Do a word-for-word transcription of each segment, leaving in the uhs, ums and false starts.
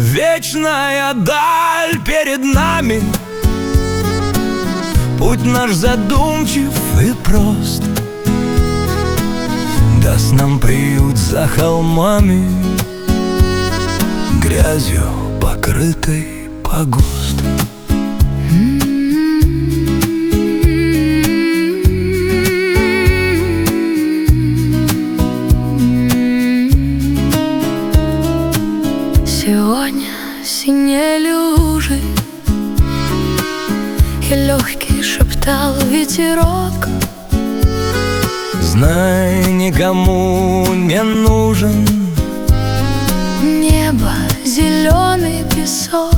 Вечная даль перед нами, путь наш задумчив и прост. Даст нам приют за холмами, грязью покрытый погост. Сегодня синие лужи, и легкий шептал ветерок: знай, никому не нужен небо, зеленый песок.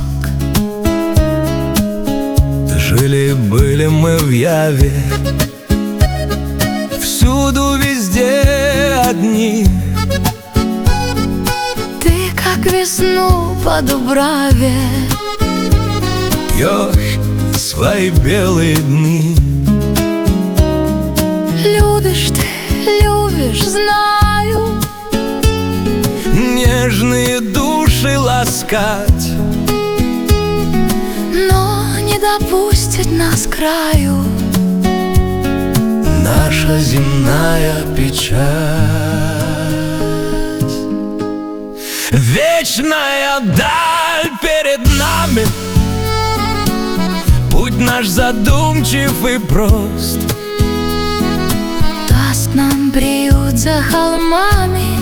Жили-были мы в яве, всюду, везде одни. Ты, как весну по дубраве, Пьешь свои белые дни. любишь ты, любишь, знаю, Нежные души ласкать, но не допустит нас к краю наша земная печать. Вечная даль перед нами, путь наш задумчив и прост. даст нам приют за холмами,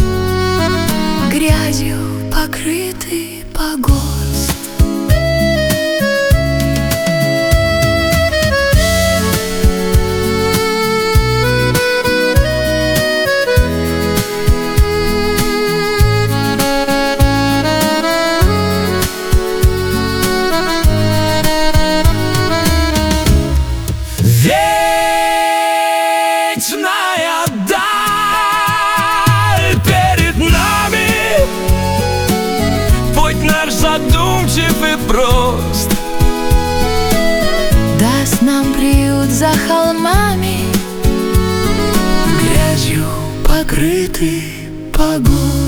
грязью покрытый погост. Вечная даль перед нами, путь наш задумчив и прост. Даст нам приют за холмами, Грязью покрытый погост.